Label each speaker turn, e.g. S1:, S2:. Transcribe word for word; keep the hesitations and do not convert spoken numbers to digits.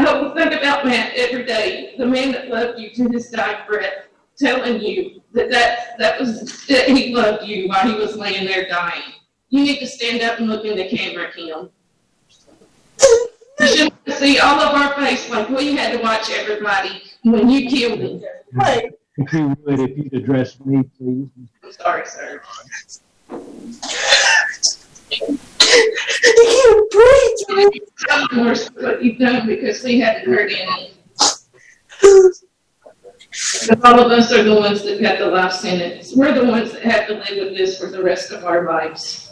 S1: hope think about Matt every day, the man that loved you to his dying breath, telling you that that, that was that he loved you while he was laying there dying. You need to stand up and look in the camera, Kim. You should see all of our face like we had to watch everybody when you killed him.
S2: Hey. If you would, if you'd address me, please.
S1: I'm sorry, sir.
S2: You breathe.
S1: Tell them what you've done because we haven't heard any. Because all of us are the ones that got the life sentence. We're the ones that have to live with this for the rest of our lives.